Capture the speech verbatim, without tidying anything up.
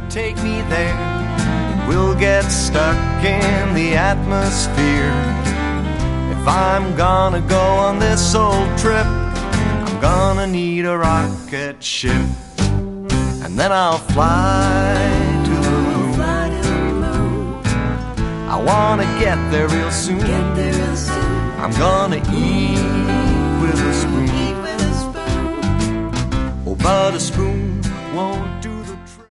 take me there. We'll get stuck in the atmosphere. If I'm gonna go on this old trip, I'm gonna need a rocket ship. And then I'll fly to the moon. I wanna get there real soon. I'm gonna eat with a spoon. Oh, but a spoon won't